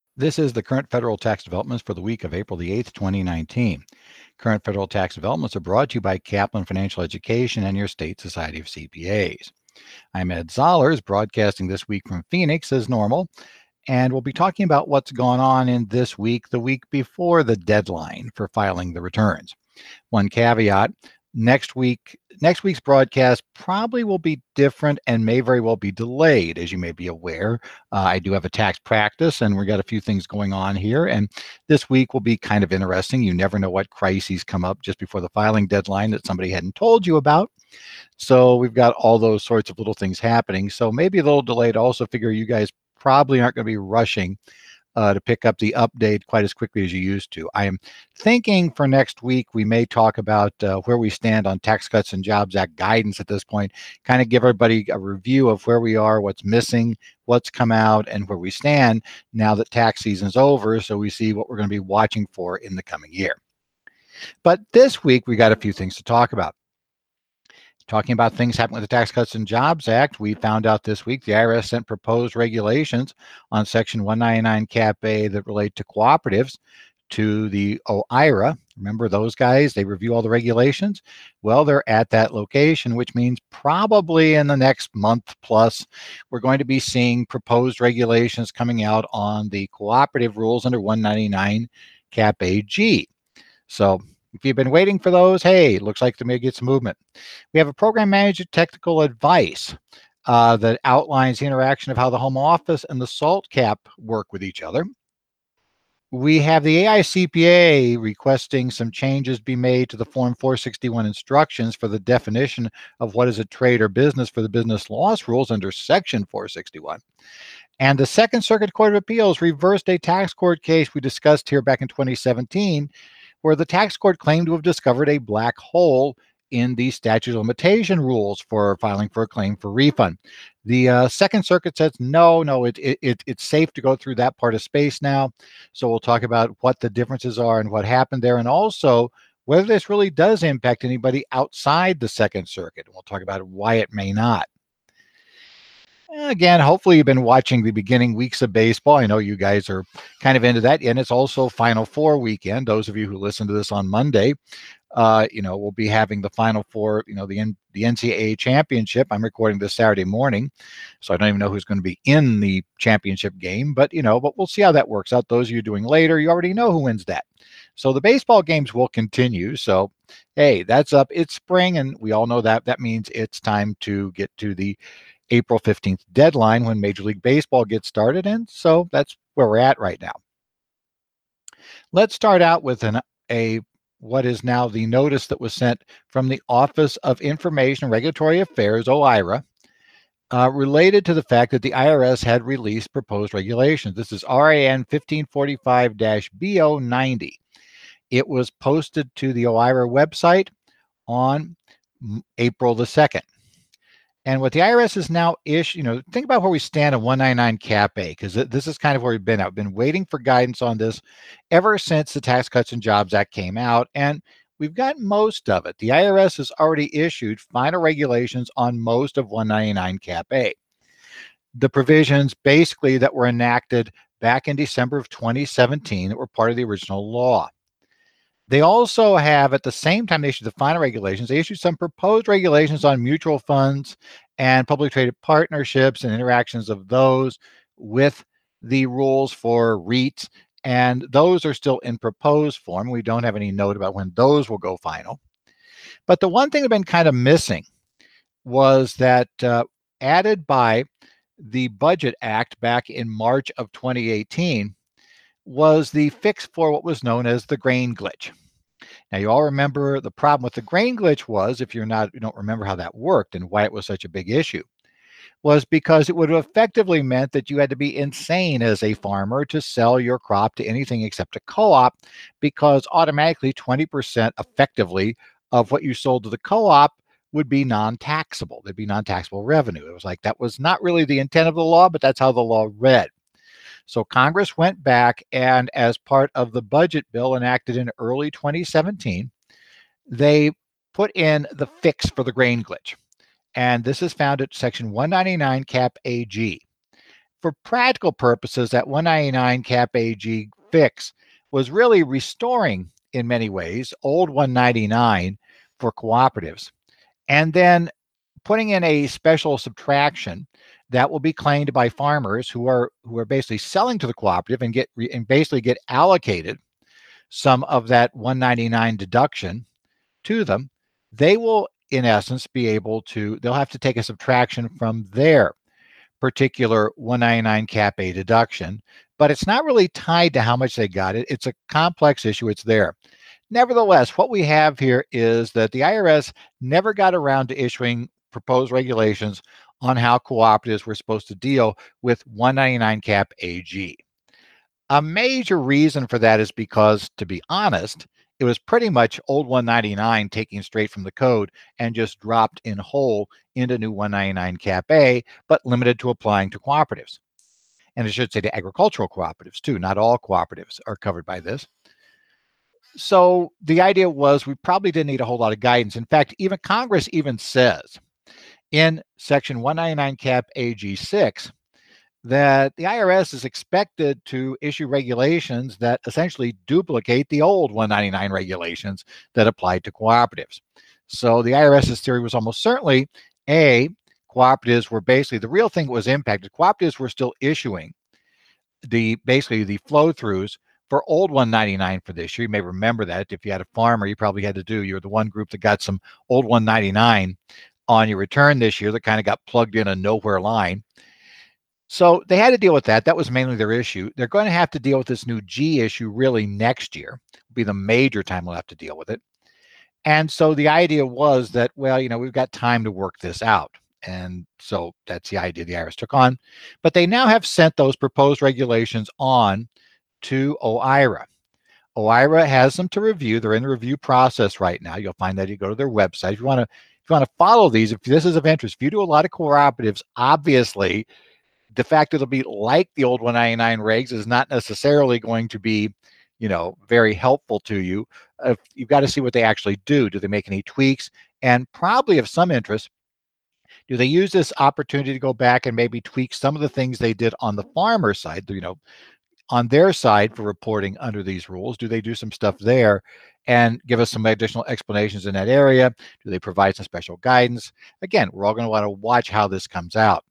This is the current federal tax developments for the week of April the 8th, 2019. Current federal tax developments are brought to you by Kaplan Financial Education and your state society of CPAs. I'm Ed Zollers, broadcasting this week from Phoenix as normal, and we'll be talking about what's gone on in this week, the week before the deadline for filing the returns. One caveat: next week's broadcast probably will be different and may very well be delayed, as you may be aware. I do have a tax practice, and we got a few things going on here. And this week will be kind of interesting. You never know what crises come up just before the filing deadline that somebody hadn't told you about. So we've got all those sorts of little things happening. So maybe a little delayed. I also figure you guys probably aren't going to be rushing to pick up the update quite as quickly as you used to. I am thinking for next week we may talk about where we stand on Tax Cuts and Jobs Act guidance at this point, kind of give everybody a review of where we are, what's missing, what's come out, and where we stand now that tax season's over, so we see what we're going to be watching for in the coming year. But this week we got a few things to talk about. Talking about things happening with the Tax Cuts and Jobs Act, we found out this week the IRS sent proposed regulations on Section 199 Cap A that relate to cooperatives to the OIRA. Remember those guys? They review all the regulations. Well, they're at that location, which means probably in the next month plus, we're going to be seeing proposed regulations coming out on the cooperative rules under 199 Cap AG. So if you've been waiting for those, hey, looks like there may get some movement. We have a program manager technical advice that outlines the interaction of how the home office and the SALT cap work with each other. We have the AICPA requesting some changes be made to the Form 461 instructions for the definition of what is a trade or business for the business loss rules under Section 461. And the Second Circuit Court of Appeals reversed a tax court case we discussed here back in 2017, where the tax court claimed to have discovered a black hole in the statute of limitation rules for filing for a claim for refund. The Second Circuit says no, it's safe to go through that part of space now. So we'll talk about what the differences are and what happened there, and also whether this really does impact anybody outside the Second Circuit. We'll talk about why it may not. Again, hopefully you've been watching the beginning weeks of baseball. I know you guys are kind of into that, and it's also Final Four weekend. Those of you who listen to this on Monday, we'll be having the Final Four, the NCAA championship. I'm recording this Saturday morning, so I don't even know who's going to be in the championship game, but we'll see how that works out. Those of you doing later, you already know who wins that. So the baseball games will continue. So, hey, that's up. It's spring, and we all know that. That means it's time to get to the April 15th deadline when Major League Baseball gets started. And so that's where we're at right now. Let's start out with what is now the notice that was sent from the Office of Information and Regulatory Affairs, OIRA, related to the fact that the IRS had released proposed regulations. This is RAN 1545-BO90. It was posted to the OIRA website on April the 2nd. And what the IRS is now issued, think about where we stand on 199 Cap A, because this is kind of where we've been. I've been waiting for guidance on this ever since the Tax Cuts and Jobs Act came out, and we've got most of it. The IRS has already issued final regulations on most of 199 Cap A. The provisions basically that were enacted back in December of 2017 that were part of the original law. They also have, at the same time they issued the final regulations, they issued some proposed regulations on mutual funds and public traded partnerships and interactions of those with the rules for REITs. And those are still in proposed form. We don't have any note about when those will go final. But the one thing that's been kind of missing was that added by the Budget Act back in March of 2018 was the fix for what was known as the grain glitch. Now, you all remember the problem with the grain glitch was, if you don't remember how that worked and why it was such a big issue, was because it would have effectively meant that you had to be insane as a farmer to sell your crop to anything except a co-op, because automatically 20% effectively of what you sold to the co-op would be non-taxable. There'd be non-taxable revenue. It was like that was not really the intent of the law, but that's how the law read. So Congress went back, and as part of the budget bill enacted in early 2017, they put in the fix for the grain glitch. And this is found at Section 199 Cap AG. for practical purposes, that 199 cap AG fix was really restoring, in many ways, old 199 for cooperatives, and then putting in a special subtraction that will be claimed by farmers who are basically selling to the cooperative and basically get allocated some of that 199 deduction to them. They will, in essence, be able to, they'll have to take a subtraction from their particular 199 cap A deduction, but it's not really tied to how much they got. It's a complex issue. It's there. Nevertheless, what we have here is that the IRS never got around to issuing proposed regulations on how cooperatives were supposed to deal with 199 cap AG. A major reason for that is because, to be honest, it was pretty much old 199 taken straight from the code and just dropped in whole into new 199 cap A, but limited to applying to cooperatives. And I should say to agricultural cooperatives too. Not all cooperatives are covered by this. So the idea was we probably didn't need a whole lot of guidance. In fact, even Congress even says in section 199 cap AG 6 that the IRS is expected to issue regulations that essentially duplicate the old 199 regulations that applied to cooperatives. So the IRS's theory was almost certainly, A, cooperatives were basically, the real thing that was impacted, cooperatives were still issuing basically the flow-throughs for old 199 for this year. You may remember that if you had a farmer, you probably had to do, you were the one group that got some old 199 on your return this year that kind of got plugged in a nowhere line. So they had to deal with that. That was mainly their issue. They're going to have to deal with this new G issue really next year. It'll be the major time we'll have to deal with it. And so the idea was that, well, we've got time to work this out. And so that's the idea the IRS took on. But they now have sent those proposed regulations on to OIRA. OIRA has them to review. They're in the review process right now. You'll find that you go to their website. If you want to follow these, if this is of interest, if you do a lot of cooperatives, obviously the fact that it'll be like the old 199 regs is not necessarily going to be, very helpful to you. You've got to see what they actually do. Do they make any tweaks? And probably of some interest, do they use this opportunity to go back and maybe tweak some of the things they did on the farmer side, on their side for reporting under these rules? Do they do some stuff there and give us some additional explanations in that area? Do they provide some special guidance? Again, we're all going to want to watch how this comes out.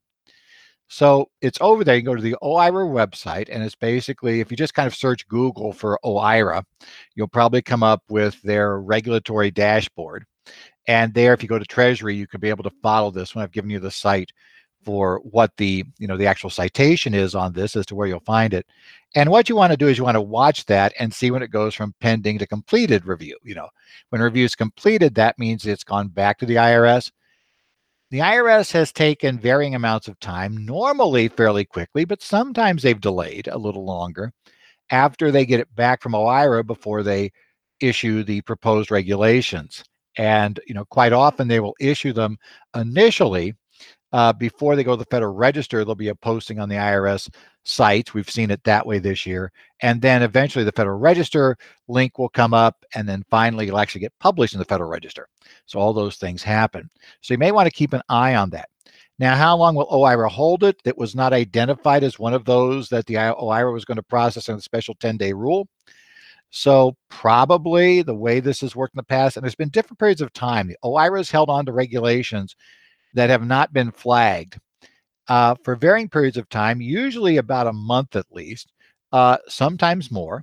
So it's over there. You can go to the OIRA website, and it's basically, if you just kind of search Google for OIRA, you'll probably come up with their regulatory dashboard. And there, if you go to Treasury, you can be able to follow this one. I've given you the site for what the actual citation is on this as to where you'll find it. And what you want to do is you want to watch that and see when it goes from pending to completed review. When review is completed, that means it's gone back to the IRS. The IRS has taken varying amounts of time, normally fairly quickly, but sometimes they've delayed a little longer after they get it back from OIRA before they issue the proposed regulations. And, quite often they will issue them initially before they go to the Federal Register. There'll be a posting on the IRS site. We've seen it that way this year. And then eventually the Federal Register link will come up, and then finally it'll actually get published in the Federal Register. So all those things happen. So you may want to keep an eye on that. Now, how long will OIRA hold it? It was not identified as one of those that the OIRA was going to process in the special 10-day rule. So probably the way this has worked in the past, and there's been different periods of time, the OIRA has held on to regulations that have not been flagged for varying periods of time, usually about a month at least, sometimes more.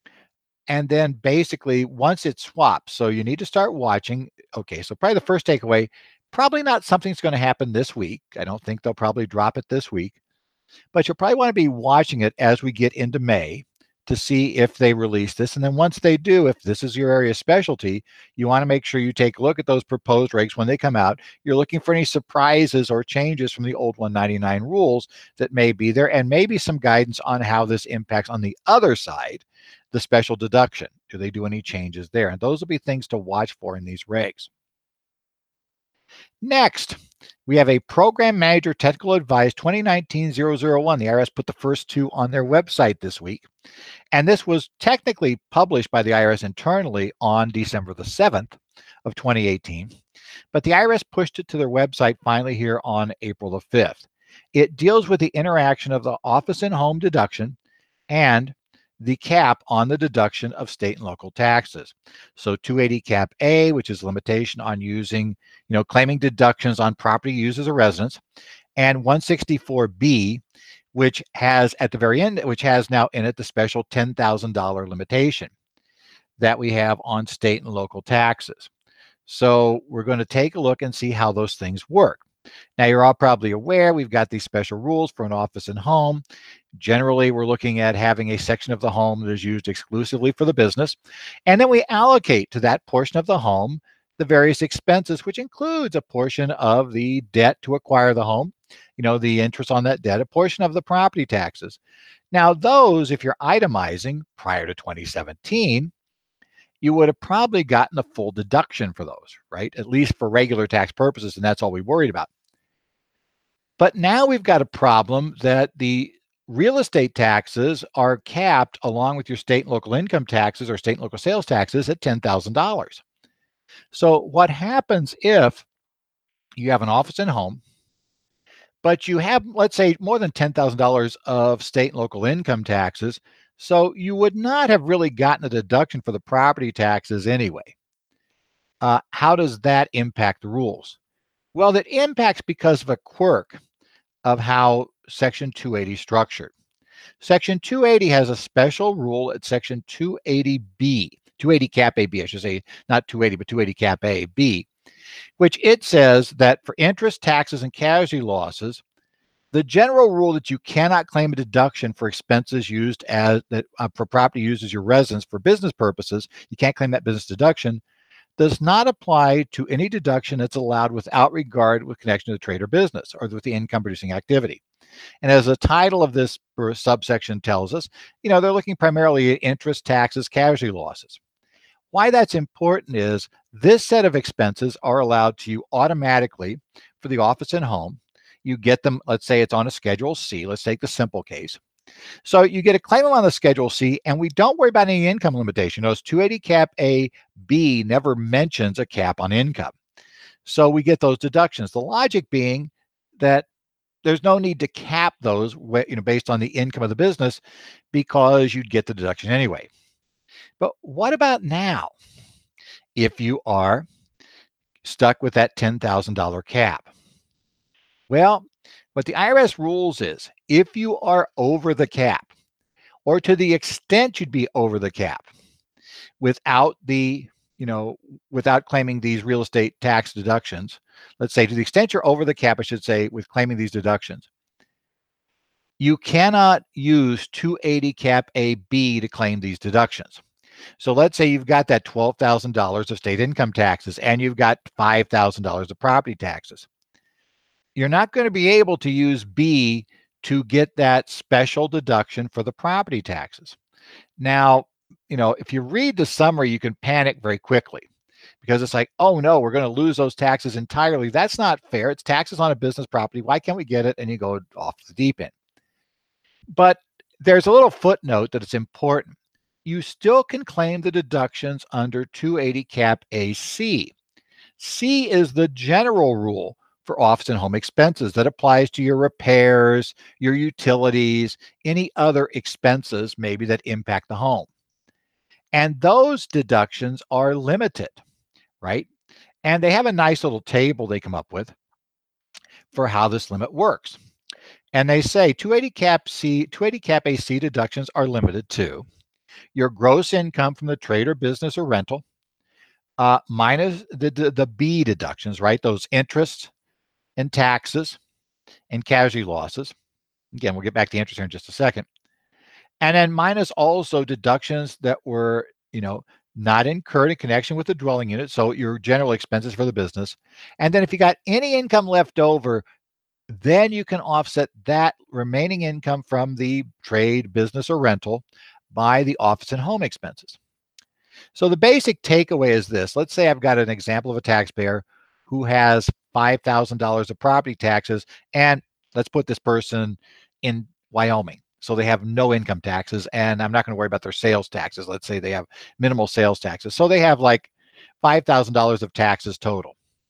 And then basically once it swaps, so you need to start watching. Okay, so probably the first takeaway, probably not something that's going to happen this week. I don't think they'll probably drop it this week, but you'll probably want to be watching it as we get into May to see if they release this. And then once they do, if this is your area of specialty, you want to make sure you take a look at those proposed regs when they come out. You're looking for any surprises or changes from the old 199 rules that may be there, and maybe some guidance on how this impacts on the other side, the special deduction. Do they do any changes there? And those will be things to watch for in these regs. Next, we have a Program Manager Technical Advice 2019-001. The IRS put the first two on their website this week. And this was technically published by the IRS internally on December the 7th of 2018. But the IRS pushed it to their website finally here on April the 5th. It deals with the interaction of the office and home deduction and the cap on the deduction of state and local taxes. So 280 cap A, which is limitation on using, claiming deductions on property used as a residence, and 164B, which has at the very end, which has now in it the special $10,000 limitation that we have on state and local taxes. So we're going to take a look and see how those things work. Now, you're all probably aware we've got these special rules for an office and home. Generally, we're looking at having a section of the home that is used exclusively for the business. And then we allocate to that portion of the home the various expenses, which includes a portion of the debt to acquire the home, the interest on that debt, a portion of the property taxes. Now, those, if you're itemizing prior to 2017, you would have probably gotten a full deduction for those, right? At least for regular tax purposes, and that's all we worried about. But now we've got a problem that the real estate taxes are capped along with your state and local income taxes or state and local sales taxes at $10,000. So what happens if you have an office and home, but you have, let's say, more than $10,000 of state and local income taxes, so you would not have really gotten a deduction for the property taxes anyway. How does that impact the rules? Well, that impacts because of a quirk of how Section 280 is structured. Section 280 has a special rule at Section 280B, 280 Cap AB, I should say, not 280, but 280 Cap AB, which it says that for interest, taxes, and casualty losses, the general rule that you cannot claim a deduction for expenses used as for property used as your residence for business purposes, you can't claim that business deduction, does not apply to any deduction that's allowed without regard with connection to the trade or business or with the income producing activity. And as the title of this subsection tells us, they're looking primarily at interest, taxes, casualty losses. Why that's important is this set of expenses are allowed to you automatically for the office and home. You get them, let's say it's on a Schedule C. Let's take the simple case. So you get a claim on the Schedule C, and we don't worry about any income limitation. Notice 280 Cap A, B never mentions a cap on income. So we get those deductions. The logic being that there's no need to cap those, based on the income of the business because you'd get the deduction anyway. But what about now if you are stuck with that $10,000 cap? Well, what the IRS rules is if you are over the cap, or to the extent you'd be over the cap without without claiming these real estate tax deductions, let's say to the extent you're over the cap, I should say, with claiming these deductions, you cannot use 280 Cap AB to claim these deductions. So let's say you've got that $12,000 of state income taxes and you've got $5,000 of property taxes. You're not going to be able to use B to get that special deduction for the property taxes. Now, if you read the summary, you can panic very quickly because it's like, oh no, we're going to lose those taxes entirely. That's not fair. It's taxes on a business property. Why can't we get it? And you go off the deep end. But there's a little footnote that it's important. You still can claim the deductions under 280 Cap AC. C is the general rule for office and home expenses that applies to your repairs, your utilities, any other expenses maybe that impact the home. And those deductions are limited, right? And they have a nice little table they come up with for how this limit works. And they say 280 Cap AC deductions are limited to your gross income from the trade or business or rental, minus the B deductions, right? Those interests and taxes and casualty losses. Again, we'll get back to interest here in just a second. And then minus also deductions that were, not incurred in connection with the dwelling unit. So your general expenses for the business. And then if you got any income left over, then you can offset that remaining income from the trade, business, or rental by the office and home expenses. So the basic takeaway is this. Let's say I've got an example of a taxpayer who has $5,000 of property taxes, and let's put this person in Wyoming. So they have no income taxes, and I'm not going to worry about their sales taxes. Let's say they have minimal sales taxes. So they have like $5,000 of taxes total.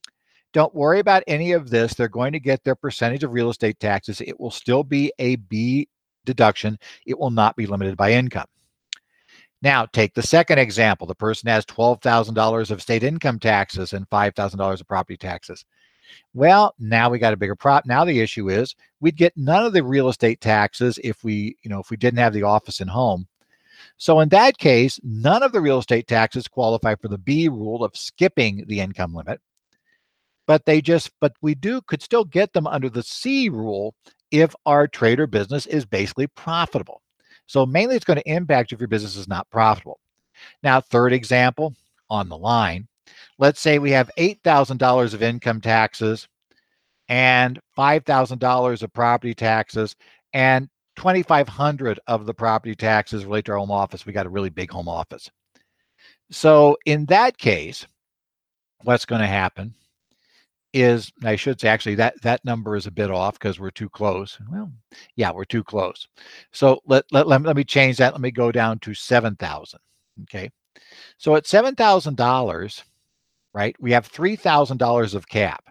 Don't worry about any of this. They're going to get their percentage of real estate taxes. It will still be a B deduction. It will not be limited by income. Now, take the second example. The person has $12,000 of state income taxes and $5,000 of property taxes. Well, now we got a bigger problem. Now the issue is we'd get none of the real estate taxes if we didn't have the office and home. So in that case, none of the real estate taxes qualify for the B rule of skipping the income limit. But we could still get them under the C rule if our trade or business is basically profitable. So mainly it's going to impact if your business is not profitable. Now, third example on the line, let's say we have $8,000 of income taxes and $5,000 of property taxes, and $2,500 of the property taxes relate to our home office. We got a really big home office. So in that case, what's going to happen is, I should say, actually, that number is a bit off because we're too close. Well, yeah, we're too close. So let me change that. Let me go down to 7,000. Okay. So at $7,000, right, we have $3,000 of cap.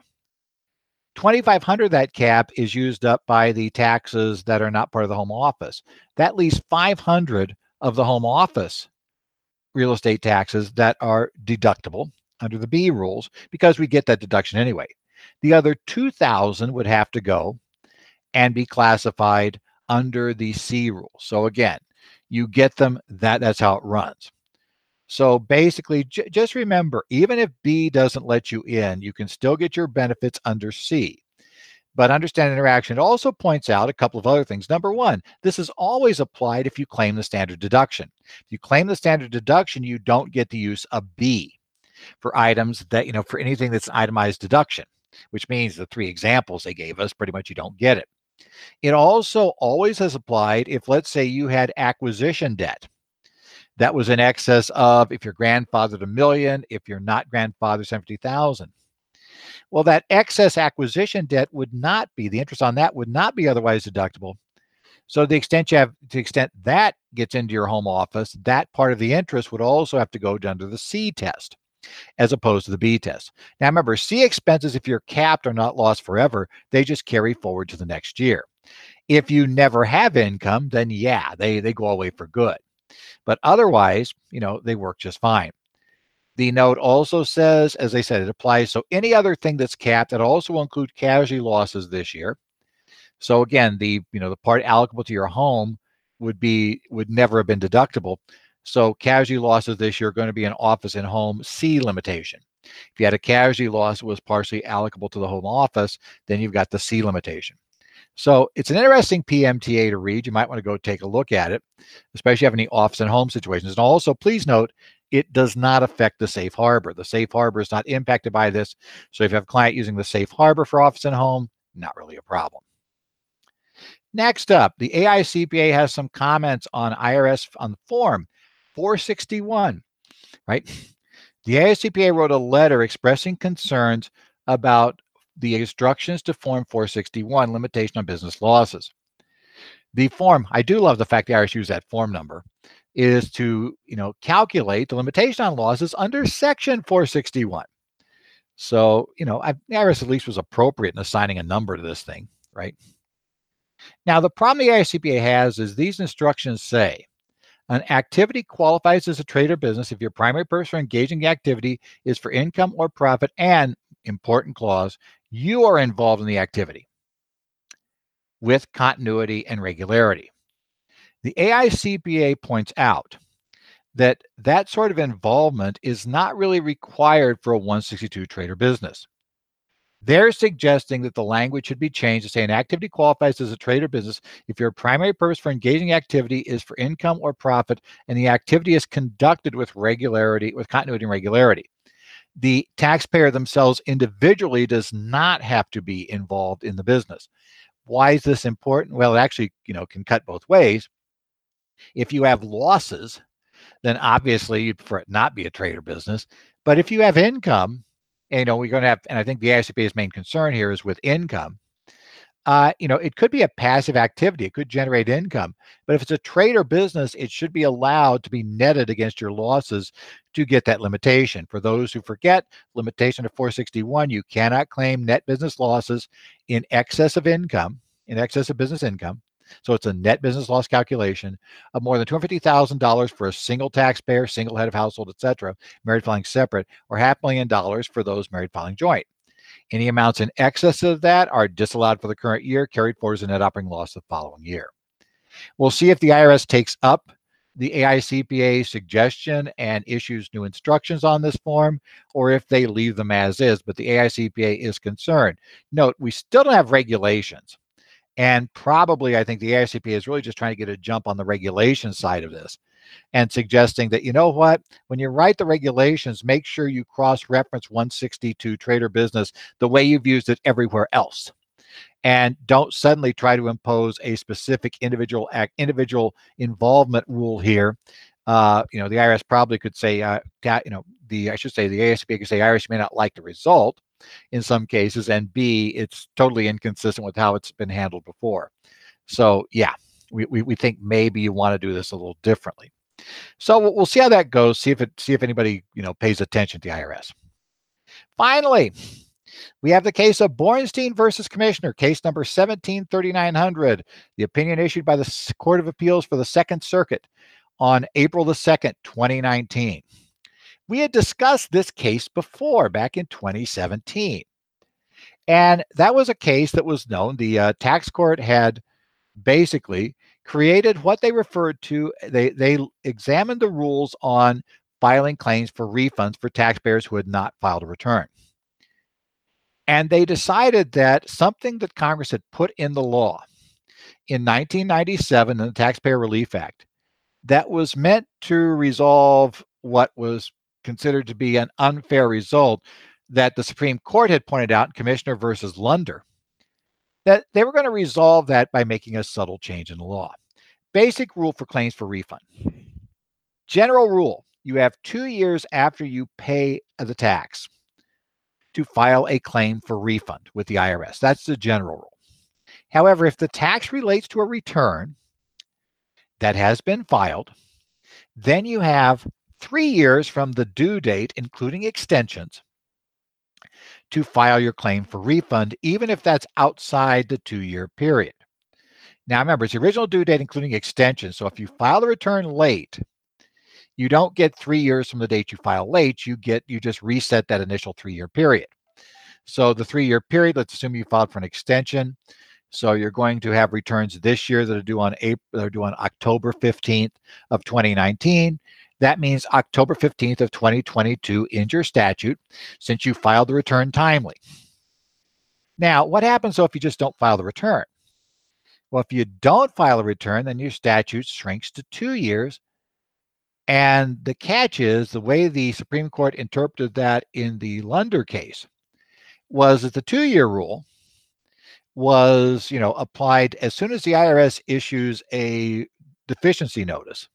2,500 of that cap is used up by the taxes that are not part of the home office. That leaves 500 of the home office real estate taxes that are deductible under the B rules because we get that deduction anyway. The other 2,000 would have to go and be classified under the C rule. So again, you get them, that's how it runs. So basically, just remember, even if B doesn't let you in, you can still get your benefits under C. But understand interaction. It also points out a couple of other things. Number one, this is always applied if you claim the standard deduction. If you claim the standard deduction, you don't get to use a B for items that, for anything that's itemized deduction, which means the three examples they gave us, pretty much you don't get it. It also always has applied if, let's say, you had acquisition debt that was in excess of, if you're grandfathered $1 million, if you're not grandfathered $70,000. Well, that excess acquisition debt would not be, the interest on that would not be otherwise deductible. So to the extent that gets into your home office, that part of the interest would also have to go under the C test as opposed to the B test. Now remember, C expenses, if you're capped, are not lost forever. They just carry forward to the next year. If you never have income, then yeah, they go away for good. But otherwise, they work just fine. The note also says, as I said, it applies. So any other thing that's capped, that also will include casualty losses this year. So again, the part allocable to your home would never have been deductible. So casualty losses this year are going to be an office and home C limitation. If you had a casualty loss that was partially allocable to the home office, then you've got the C limitation. So it's an interesting PMTA to read. You might want to go take a look at it, especially if you have any office and home situations. And also, please note, it does not affect the safe harbor. The safe harbor is not impacted by this. So if you have a client using the safe harbor for office and home, not really a problem. Next up, the AICPA has some comments on IRS on Form 461, right? The AICPA wrote a letter expressing concerns about the instructions to Form 461, limitation on business losses. The form, I do love the fact the IRS used that form number, is to calculate the limitation on losses under Section 461. So, the IRS at least was appropriate in assigning a number to this thing, right? Now, the problem the AICPA has is these instructions say, an activity qualifies as a trade or business if your primary purpose for engaging the activity is for income or profit, and, important clause, you are involved in the activity with continuity and regularity. The AICPA points out that sort of involvement is not really required for a 162 trade or business. They're suggesting that the language should be changed to say an activity qualifies as a trade or business if your primary purpose for engaging activity is for income or profit, and the activity is conducted with regularity, with continuity and regularity. The taxpayer themselves individually does not have to be involved in the business. Why is this important? Well, it actually, can cut both ways. If you have losses, then obviously you'd prefer it not be a trade or business. But if you have income, we're going to have, and I think the AICPA's main concern here is with income, It could be a passive activity. It could generate income. But if it's a trade or business, it should be allowed to be netted against your losses to get that limitation. For those who forget, limitation of 461, you cannot claim net business losses in excess of income, in excess of business income. So it's a net business loss calculation of more than $250,000 for a single taxpayer, single head of household, etc., married filing separate, or $500,000 for those married filing joint. Any amounts in excess of that are disallowed for the current year, carried forward as a net operating loss the following year. We'll see if the IRS takes up the AICPA suggestion and issues new instructions on this form, or if they leave them as is, but the AICPA is concerned. Note, we still don't have regulations. And probably, I think the AICPA is really just trying to get a jump on the regulation side of this and suggesting that, you know what, when you write the regulations, make sure you cross-reference 162 trade or business the way you've used it everywhere else. And don't suddenly try to impose a specific individual involvement rule here. The IRS probably could say, I should say the AICPA could say IRS may not like the result in some cases, and B, it's totally inconsistent with how it's been handled before. So yeah, we think maybe you want to do this a little differently. So we'll see how that goes. See if anybody pays attention to the IRS. Finally, we have the case of Bornstein versus Commissioner, case number 173900. The opinion issued by the Court of Appeals for the Second Circuit on April the 2nd, 2019. We had discussed this case before, back in 2017. And that was a case that was known. The tax court had basically created what they referred to, they examined the rules on filing claims for refunds for taxpayers who had not filed a return. And they decided that something that Congress had put in the law in 1997 in the Taxpayer Relief Act that was meant to resolve what was considered to be an unfair result that the Supreme Court had pointed out in Commissioner versus Lunder, that they were going to resolve that by making a subtle change in the law. Basic rule for claims for refund. General rule, you have 2 years after you pay the tax to file a claim for refund with the IRS. That's the general rule. However, if the tax relates to a return that has been filed, then you have 3 years from the due date, including extensions, to file your claim for refund, even if that's outside the 2-year period. Now remember, it's the original due date, including extensions. So if you file the return late, you don't get 3 years from the date you file late. You just reset that initial 3-year period. So the 3-year period, let's assume you filed for an extension. So you're going to have returns this year that are due on October 15th of 2019. That means October 15th of 2022 in your statute, since you filed the return timely. Now, what happens though if you just don't file the return? Well, if you don't file a return, then your statute shrinks to 2 years. And the catch is, the way the Supreme Court interpreted that in the Lunder case was that the 2-year rule was, applied as soon as the IRS issues a deficiency notice,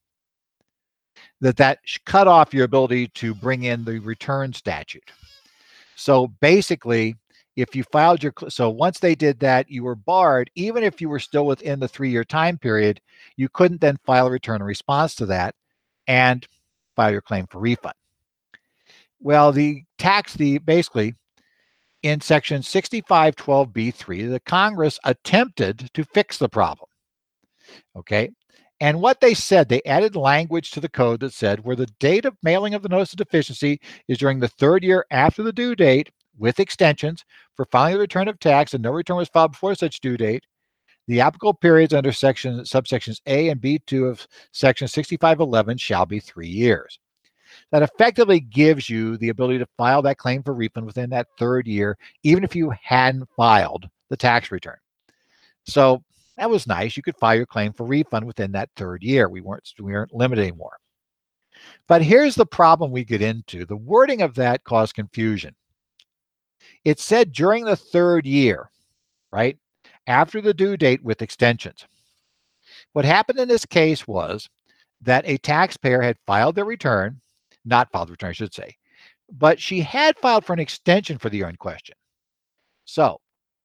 that cut off your ability to bring in the return statute. So basically, if you filed so once they did that, you were barred. Even if you were still within the 3-year time period, you couldn't then file a return in response to that and file your claim for refund. Well, basically, in section 6512B3, the Congress attempted to fix the problem. Okay. And what they said, they added language to the code that said where the date of mailing of the notice of deficiency is during the 3rd year after the due date, with extensions for filing the return of tax and no return was filed before such due date, the applicable periods under subsections A and B2 of section 6511 shall be 3 years. That effectively gives you the ability to file that claim for refund within that 3rd year, even if you hadn't filed the tax return. So that was nice. You could file your claim for refund within that 3rd year. We weren't limited anymore. But here's the problem we get into. The wording of that caused confusion. It said during the 3rd year, right? After the due date with extensions. What happened in this case was that a taxpayer had filed their return, not filed the return, I should say, but she had filed for an extension for the year in question. So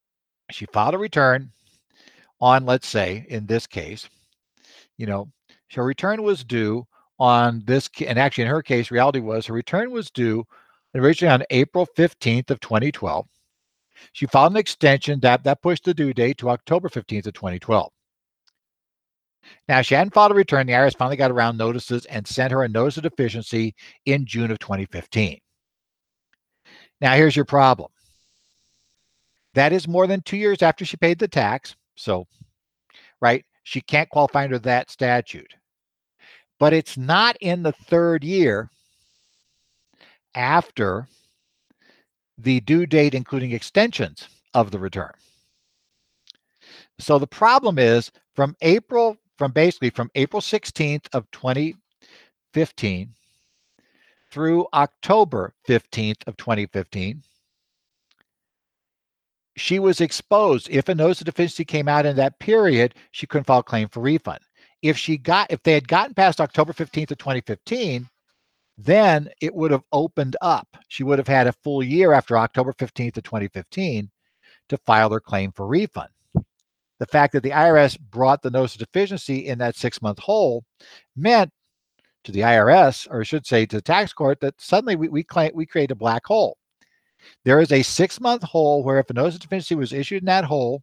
She filed a return on, let's say, in this case, you know, her return was due on this, and actually in her case, reality was her return was due originally on April 15th of 2012. She filed an extension that pushed the due date to October 15th of 2012. Now, she hadn't filed a return. The IRS finally got around notices and sent her a notice of deficiency in June of 2015. Now, here's your problem. That is more than 2 years after she paid the tax. So, right, she can't qualify under that statute. But it's not in the third year after the due date, including extensions of the return. So the problem is from April 16th of 2015 through October 15th of 2015, she was exposed. If a notice of deficiency came out in that period, she couldn't file a claim for refund. If they had gotten past October 15th of 2015, then it would have opened up. She would have had a full year after October 15th of 2015 to file her claim for refund. The fact that the IRS brought the notice of deficiency in that 6-month hole meant to the IRS, or I should say to the tax court, that suddenly we create a black hole. There is a 6-month hole where if a notice of deficiency was issued in that hole,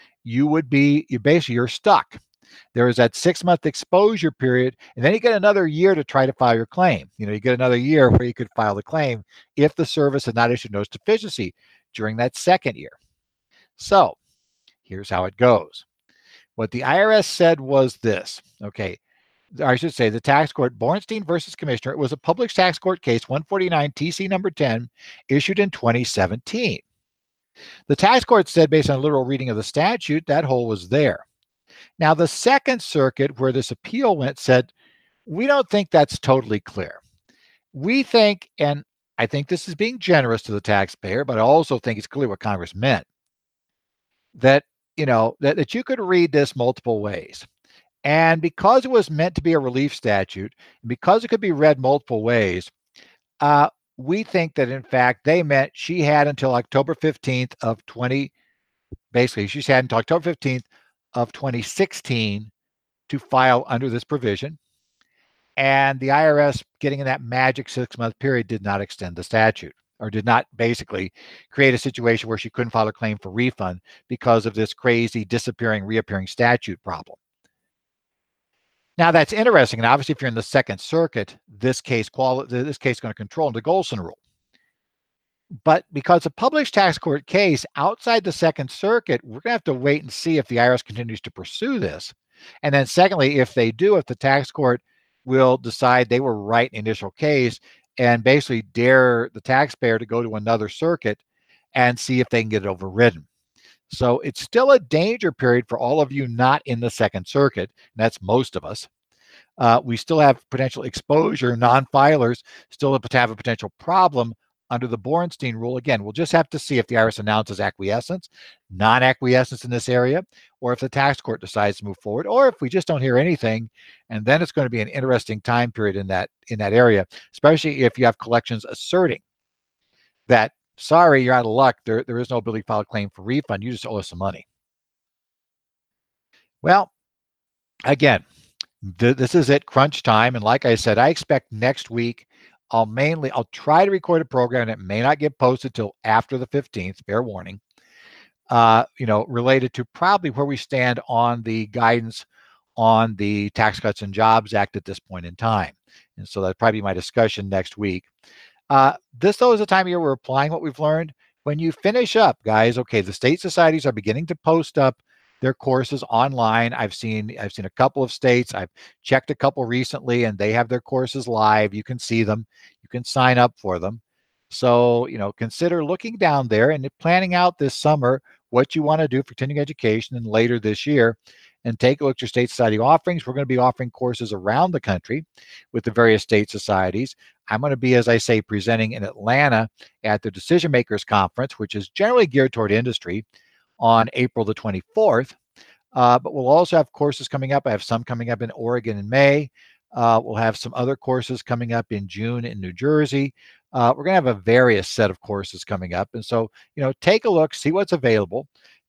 you're stuck. There is that 6-month exposure period, and then you get another year to try to file your claim. You get another year where you could file the claim if the service had not issued notice of deficiency during that second year. So here's how it goes. What the IRS said was this, okay, I should say the tax court, Bornstein versus Commissioner, it was a public tax court case, 149 TC number 10, issued in 2017. The tax court said, based on a literal reading of the statute, that hole was there. Now, the Second Circuit, where this appeal went, said, we don't think that's totally clear. We think, and I think this is being generous to the taxpayer, but I also think it's clear what Congress meant, that that you could read this multiple ways. And because it was meant to be a relief statute, and because it could be read multiple ways, we think that in fact they meant she had until October 15th of she's had until October 15th of 2016 to file under this provision. And the IRS, getting in that magic 6-month period, did not extend the statute, or did not basically create a situation where she couldn't file a claim for refund because of this crazy disappearing, reappearing statute problem. Now, that's interesting. And obviously, if you're in the Second Circuit, this case is going to control the Golson rule. But because a published tax court case outside the Second Circuit, we're going to have to wait and see if the IRS continues to pursue this. And then secondly, if they do, if the tax court will decide they were right in the initial case and basically dare the taxpayer to go to another circuit and see if they can get it overridden. So it's still a danger period for all of you not in the Second Circuit. And that's most of us. We still have potential exposure. Non-filers still have a potential problem under the Bornstein rule. Again, we'll just have to see if the IRS announces acquiescence, non-acquiescence in this area, or if the tax court decides to move forward, or if we just don't hear anything. And then it's going to be an interesting time period in that area, especially if you have collections asserting that, sorry, you're out of luck. There is no ability to file a claim for refund. You just owe us some money. Well, again, this is it, crunch time. And like I said, I expect next week I'll try to record a program that may not get posted till after the 15th, fair warning, related to probably where we stand on the guidance on the Tax Cuts and Jobs Act at this point in time. And so that'll probably be my discussion next week. This, though, is the time of year we're applying what we've learned. When you finish up, guys, okay, the state societies are beginning to post up their courses online. I've seen a couple of states. I've checked a couple recently, and they have their courses live. You can see them. You can sign up for them. So, consider looking down there and planning out this summer what you want to do for continuing education and later this year, and take a look at your state society offerings. We're going to be offering courses around the country with the various state societies. I'm going to be, as I say, presenting in Atlanta at the Decision Makers Conference, which is generally geared toward industry, on April the 24th. But we'll also have courses coming up. I have some coming up in Oregon in May. We'll have some other courses coming up in June in New Jersey. We're going to have a various set of courses coming up. And so, take a look, see what's available.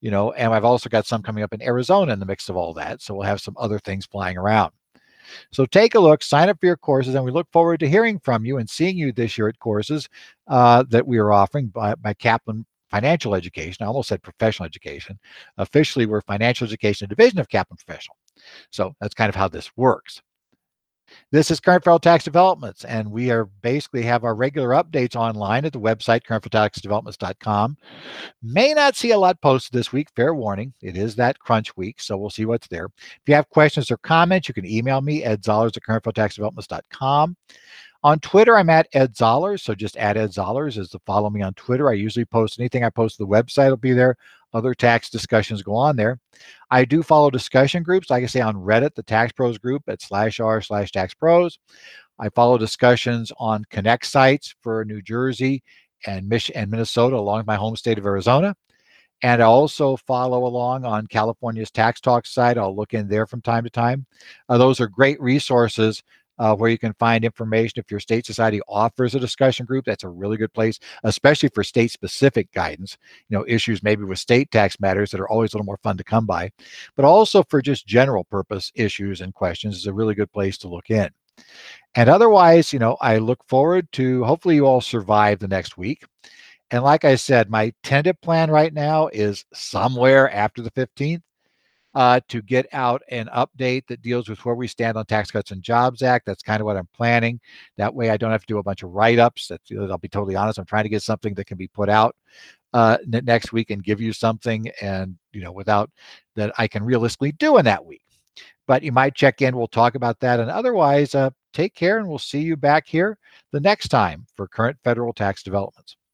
and I've also got some coming up in Arizona in the mix of all that. So we'll have some other things flying around. So take a look, sign up for your courses, and we look forward to hearing from you and seeing you this year at courses that we are offering by Kaplan Financial Education. I almost said professional education. Officially, we're Financial Education Division of Kaplan Professional. So that's kind of how this works. This is Current Federal Tax Developments, and we are basically have our regular updates online at the website, currentfederaltaxdevelopments.com. May not see a lot posted this week, fair warning. It is that crunch week, so we'll see what's there. If you have questions or comments, you can email me, edzollers at currentfederaltaxdevelopments.com. On Twitter, I'm at Ed Zollers, so just add Ed Zollers as to follow me on Twitter. I usually post anything I post to the website will be there. Other tax discussions go on there. I do follow discussion groups, like I say, on Reddit, the Tax Pros group at /r/taxpros. I follow discussions on Connect sites for New Jersey and Minnesota, along with my home state of Arizona. And I also follow along on California's Tax Talk site. I'll look in there from time to time. Those are great resources where you can find information. If your state society offers a discussion group, that's a really good place, especially for state-specific guidance, issues maybe with state tax matters that are always a little more fun to come by, but also for just general purpose issues and questions is a really good place to look in. And otherwise, I look forward to hopefully you all survive the next week. And like I said, my tentative plan right now is somewhere after the 15th to get out an update that deals with where we stand on Tax Cuts and Jobs Act. That's kind of what I'm planning. That way I don't have to do a bunch of write-ups. I'll be totally honest. I'm trying to get something that can be put out next week and give you something and, without that I can realistically do in that week. But you might check in. We'll talk about that. And otherwise, take care and we'll see you back here the next time for Current Federal Tax Developments.